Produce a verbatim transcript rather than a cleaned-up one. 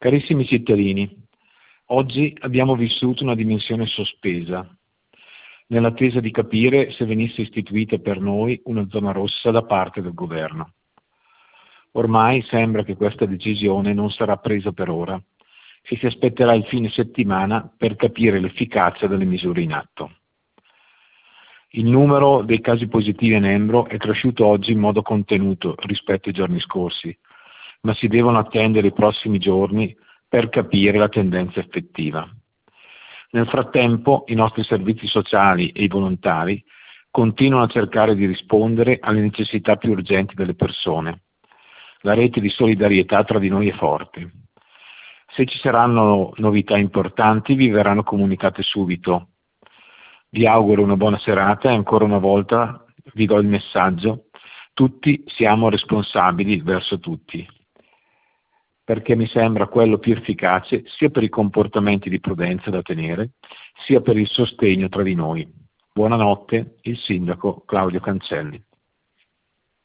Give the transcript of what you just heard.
Carissimi cittadini, oggi abbiamo vissuto una dimensione sospesa, nell'attesa di capire se venisse istituita per noi una zona rossa da parte del governo. Ormai sembra che questa decisione non sarà presa per ora e si aspetterà il fine settimana per capire l'efficacia delle misure in atto. Il numero dei casi positivi a Nembro è cresciuto oggi in modo contenuto rispetto ai giorni scorsi, ma si devono attendere i prossimi giorni per capire la tendenza effettiva. Nel frattempo i nostri servizi sociali e i volontari continuano a cercare di rispondere alle necessità più urgenti delle persone. La rete di solidarietà tra di noi è forte. Se ci saranno novità importanti vi verranno comunicate subito. Vi auguro una buona serata e ancora una volta vi do il messaggio: tutti siamo responsabili verso tutti, perché mi sembra quello più efficace sia per i comportamenti di prudenza da tenere, sia per il sostegno tra di noi. Buonanotte, il sindaco Claudio Cancelli.